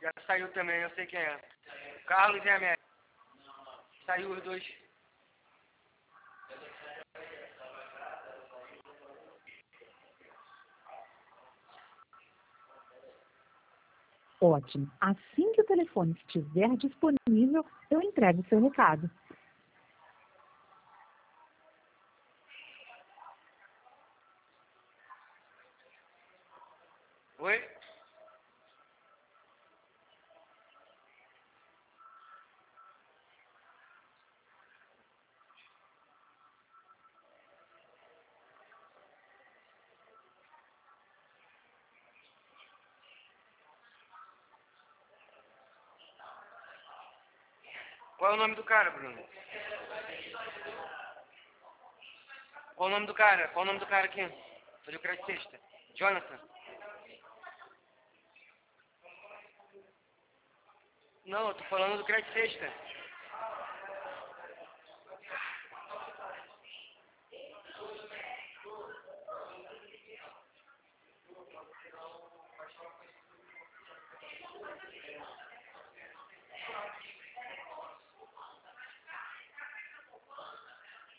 Já saiu também, eu sei quem é. Carlos e a América. Saiu os dois. Ótimo. Assim que o telefone estiver disponível, eu entrego o seu recado. Oi? Qual é o nome do cara, Bruno? Qual o nome do cara? Qual o nome do cara aqui? Foi o crédito sexta. Jonathan? Não, eu tô falando do crédito sexta.